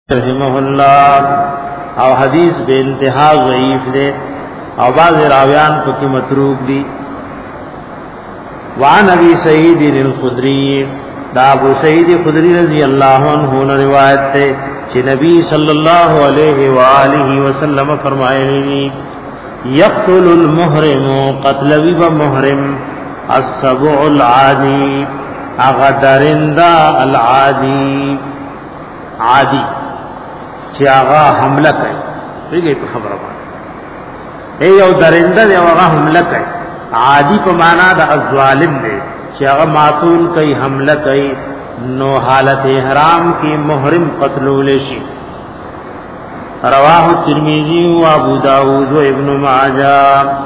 رحمه الله او حدیث بے انتہا ضعیف دے او بعض راویان پکی متروک دی. وعن ابی سعید الخدری دا ابو سعید خدری رضی اللہ عنہ نے روایت تے کہ نبی صلی اللہ علیہ وآلہ وسلم فرمائے یقتل المحرم قتل ویب محرم السبع العادی اغدرندہ العادی عادی چې هغه حمله کوي پیږي په خبره باندې یو درنده دی هغه حمله کوي عادي په معنا د ظالم دی چې هغه ماتول کوي حمله کوي نو حالت احرام کې محرم قتلول شي. رواه ترمذی و ابو داود و ابن ماجه.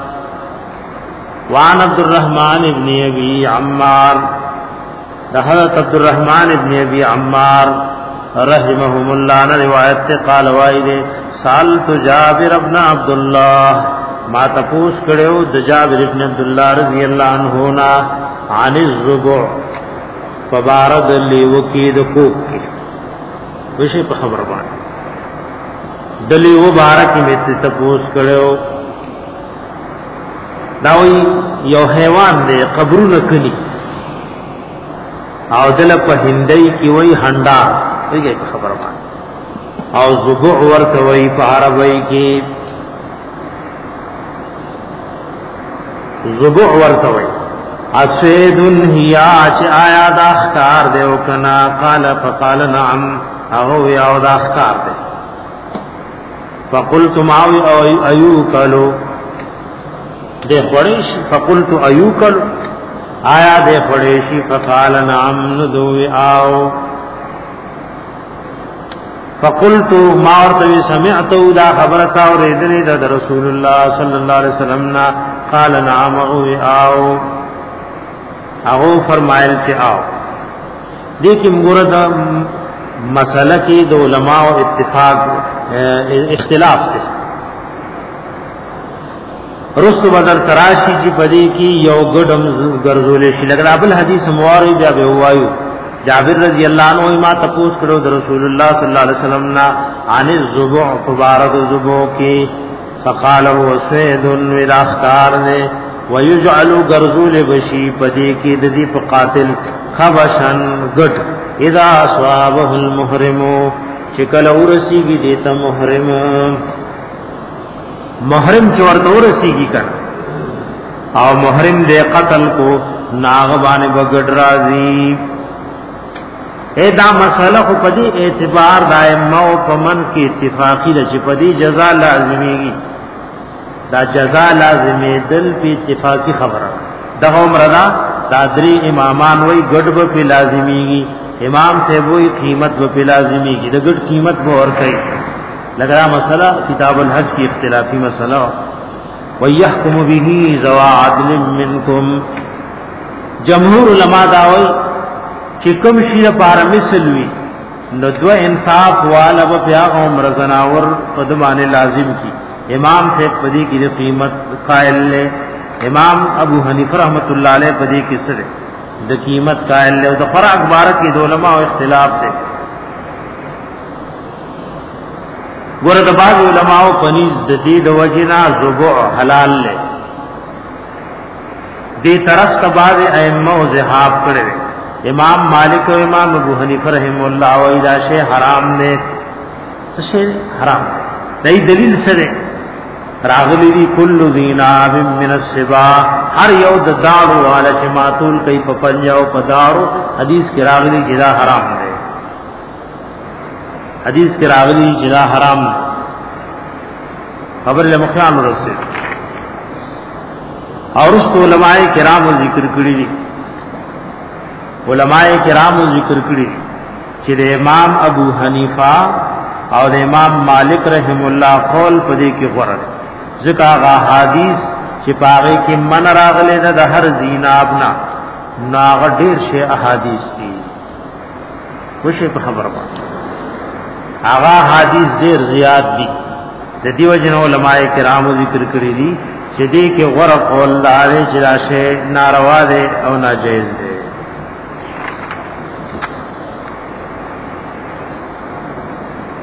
وعن عبد الرحمن ابن ابي عمار حضرت عبد الرحمن ابن ابي عمار رحمهم اللہ نے روایت تے قال وائد سالت جابر ابن عبد الله ما تپوس کړو د جابر ابن عبد الله رضی اللہ عنہ نا عن الربع فبارد لیوکید کو وشي په خبر باندې دلی و بارک می تپوس کړو داوی یو حیوان دی قبرونه کلی او دل په هندۍ کی وای هندا ویږي خبر باندې او زبع ورته وای په عربی کې زبع ورته وای اسیدن هيا چې آیا دا اختار دیو کنا قال فقال نعم او یا دا اختار دی فقلت ما ايوكلو ده پړیش فقلت ايوكلو آیا دے پڑیشی فقال نعم ندوی آو فقلتو ما ورطوی سمعتو دا خبرتا و ریدنی دا رسول اللہ صلی اللہ علیہ وسلم نا قال نعم اوی آو اغو فرمائل چی آو دیکھ مورد مسئلہ کی دو علماء و اتفاق اختلاف دے رست بدر تراشی چی پدی کی یو گڈم گرزولے شی لگر ابل حدیث مواری بیا بے ہوایو جابر رضی اللہ عنہ ما تپوس کرو در رسول اللہ صلی اللہ علیہ وسلم نا عن الزبع فبارد الزبع کی فقال هو سید ولا اختار نے ويجعل گرزول بشی پدی کی ددی پ قاتل خبشن گڈ اذا اصابه المحرم چکل اورسی کی دیتا محرم چورت اور رسیگی کر او محرم دے قتل کو ناغبان بگڑ رازی اے دا مسئلہ کو پدی اعتبار دائمہ و پمن کی اتفاقی دا چی پدی جزا لازمی گی دا جزا لازمی دل پی اتفاقی خبر دا عمردا دا دری امامان وی گڑ با پی لازمی گی امام سے وی قیمت با پی لازمی گی دا گڑ قیمت با اور کئی لگا مسئلہ کتاب الحج کی اختلافی مسئلہ وَيَحْكُمُ بِهِ ذَوَا عَدْلٍ مِّنْكُمْ جمہور علماء داوئی چکم شیر پار مثلوی ندو انصاف والا بپیا عمر زناور قدمان لازم کی امام سے پدی کی قیمت قائل لے امام ابو حنیفہ رحمت اللہ علیہ پدی کی سر دا قیمت قائل لے دا فرق بارک کی دو علماء اختلاف دے ورد بعض علماء پنیز دید وجنا زبع حلال لے دی طرف کا بعض ائمہ و زحاب کرے امام مالک و امام ابو حنیفہ رحم اللہ و اذا شے حرام نے سشے حرام نئی دلیل سرے راغلی دی کل ذیناب من السبا ہر یو دارو والا چماتول کئی پپنجاو پدارو حدیث کی راغلی جدا حرام ہے حدیث کے راغلی جدا حرام خبر لمخیان رسول اور اس کو علماء کرام ذکر کری دی علماء کرام ذکر کری چہ امام ابو حنیفہ اور امام مالک رحم اللہ قول پدی کی غرر ذکا غا حدیث چپاغے کی من راغلے دا ہر زینابنا ناغ دیر شے احادیث کی وشے پہ خبر بات آغا حدیث دیر زیاد دی د دیو جن علماء کرام ذکر کړی دي چې دې کې غره قول داري چې راشه ناروا دي او ناجیز دي.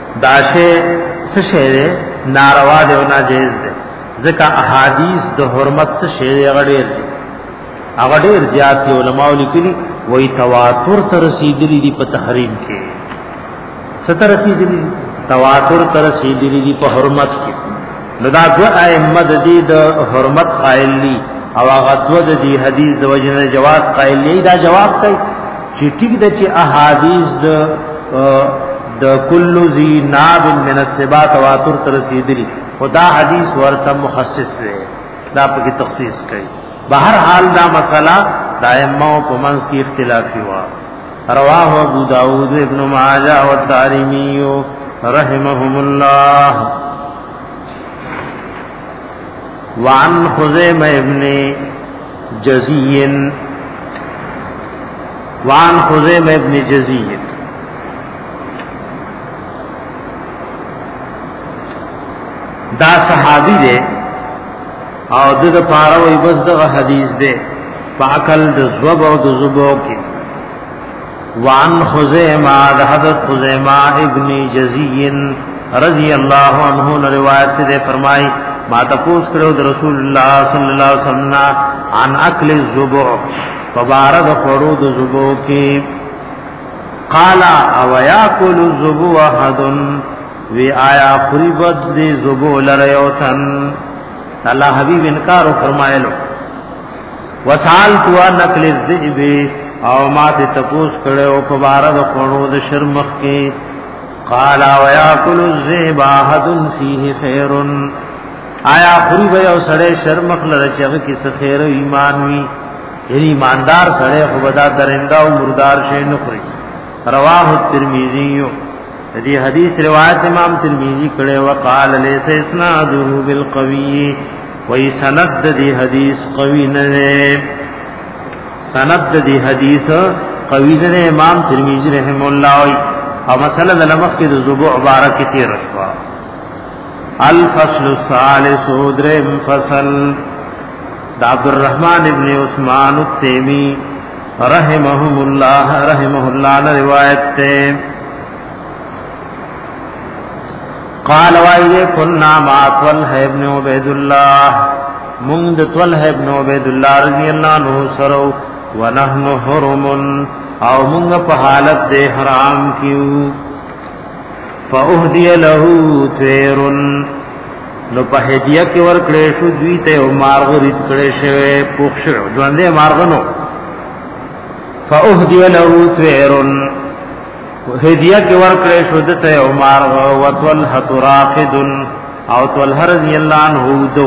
داشه څه شی دی ناروا دی او ناجیز دی ځکه احادیث د حرمت څه شی دی هغه ډیر زیات دي علماء لیکلي وای تواتر تر رسیدلی دی په تحریم کې ستر رسیدلی تواتر تر رسیدلی دی په حرمت کې نو دا دو ائمه د دې د حرمت قائل دي او هغه دو د دې حدیث د وجنه جواز قائل دي دا جواب کوي چې ټیک د چې احادیث د کل ذی ناب من السبا تواتر تر رسیدلی خدا حدیث ورته مخصص دی دا په کې تخصیص کوي بہر حال دا مسئلہ دائمہ و پمنس کی اختلافی ہوا رواہ ابو داود ابن ماجہ والدارمی رحمهم اللہ وعن خزیم ابن جزین دا صحابی دے او د پاره وي بس دغه حدیث ده پاکل د زوب او د زبو کې وان خزیمه د حضرت خزیمه ابن جزی رضی الله عنه روایت ده فرمای ما تاسو کړو د رسول الله صلی الله علیه وسلم عن اکل الزبو فبارد خرود زبو کې قال او یاکل الزبو احد وی آیا خریبت دی زبو لریوتن اللہ حبیب انکار فرمایلو وسال تو نقل الذئب او ما ته تپوس کړو په بار د خونو د شرمخ کې قال وياكل الذئب احد فيه خير آیا خوري به او سړی شرمخ لره چې کې څه خیر ایمان وی یعنی ایماندار سړی خو بدا درنده او مردار شي نه خوري رواه الترمذی دې حدیث روایت امام ترمذی کړه وقال ليس اسناده بالقوي وای سند دې حدیث قوی نه سند دې حدیث قوی نه امام ترمذی رحم الله او مسئلہ لمخ کې زبوع بارک تی رسوا الفصل الثالث درم فصل عبد الرحمن ابن عثمان التیمی رحمه الله روایت ته قال وایه كنا مع طلحه ابن عبید الله مند طلحه ابن عبید الله رضی الله عنه سرو ونحن حرم او مونږ په حالت د حرام کیو فاهدی له تیر نو په هدیه کې ور کړې شو دوی ته او مارغ ریت کړې شوی پوښ شو ځوندې مارغنو فاهدی له تیر هدیه کې ور کړې شو دته او مارغ وتلح راقد او طلحه رضی الله عنه دو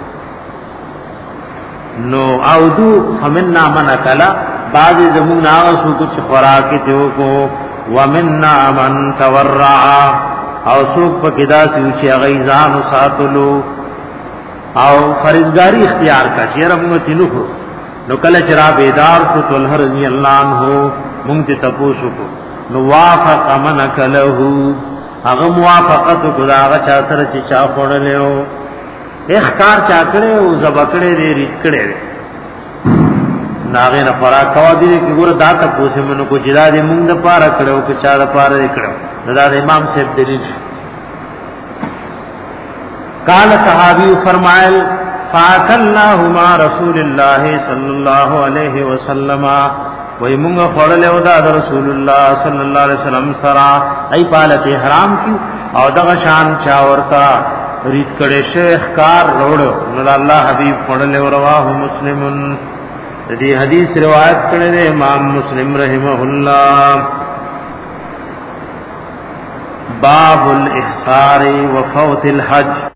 نو او دو فمننا من کلا بعض زمون آغسو کچھ خوراکی تیو کو ومننا من تورعا او سوک پا کدا سیوچی غیزان و ساتلو او فرزگاری اختیار کا چیر امتی نخو نو کل شراب ادار سو طلحه رضی اللہ عنہ مونگتی تپوسو کو نو وافق من کلہو اغم موافقتو کدا آغا چاسر چی چا خوڑلیو اخکار چاکڑے او زبکڑے دے ریت کڑے دے ناغه نه خوراک کوا دي چې ګوره دا تاسو منو کو جدا دي مونږ د پاره کړو که چا د پاره کړو دا د امام صاحب دلیل قال صحابي فرمایل فاکلناهما رسول الله صلی الله علیه وسلم وای مونږ خړل او دا رسول الله صلی الله علیه وسلم سره ای پالت حرام کی او دغه شان چا ورتا ریت کړي شیخ کار روړو نو الله حبیب خړل او رواه مسلمن دې حدیث روایت کړی دی امام مسلم رحمه الله باب الاحصار وفوت الحج